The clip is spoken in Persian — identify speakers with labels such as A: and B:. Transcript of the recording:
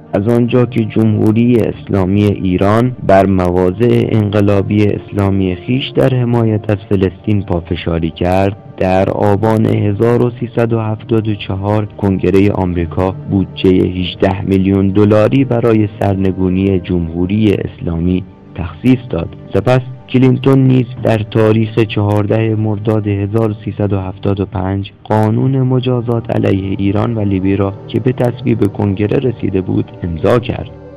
A: از آنجا که جمهوری اسلامی ایران بر مواضع انقلابی اسلامی خیش در حمایت از فلسطین پافشاری کرد، در آبان 1374 کنگره آمریکا بودجه 18 میلیون دلاری برای سرنگونی جمهوری اسلامی تخصیص داد. سپس کلینتون نیز در تاریخ 14 مرداد 1375 قانون مجازات علیه ایران و لیبی را که به تصویب کنگره رسیده بود امضا کرد.